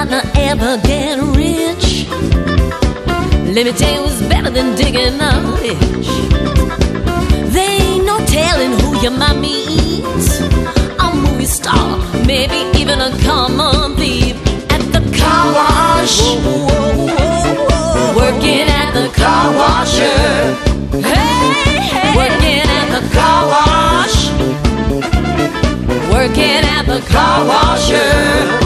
might not ever get rich. Let me tell you what's better than digging a ditch. There ain't no telling who you might meet. A movie star, maybe even a common thief. At the car wash, working at the car washer. Hey, hey, working at the car wash, working at the car washer.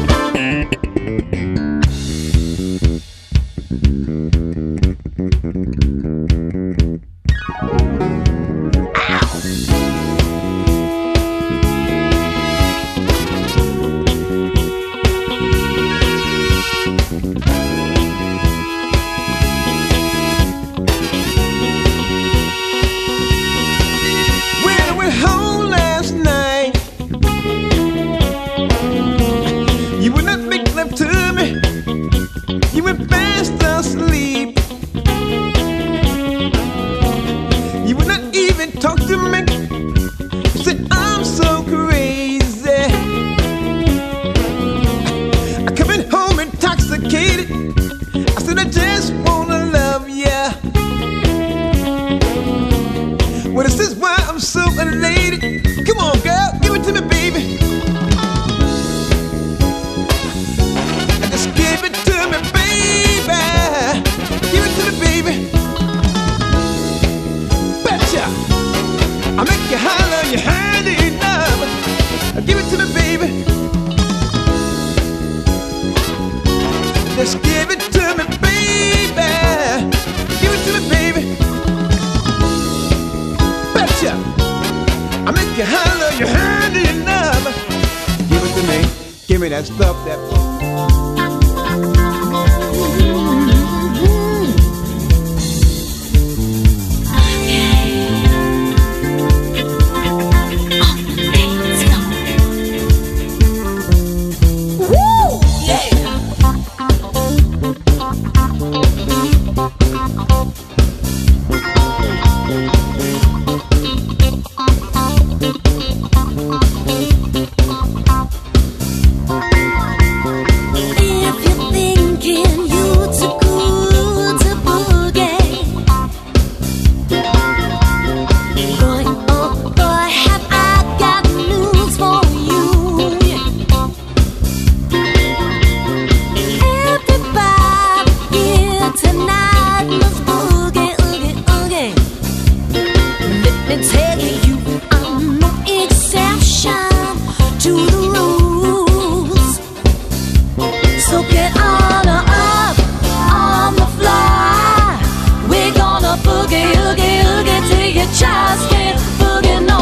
Well, this is why I'm so elated. Come on, girl, give it to me, baby. Just give it to me, baby. Give it to me, baby. Betcha. I make you holler, you hand enough. Give it to me, baby. Just give it to me, baby. Give it to me, baby. I make you holler, you heard enough. Give it to me, give me that stuff that. Boogie, oogie, oogie till your child can't boogie.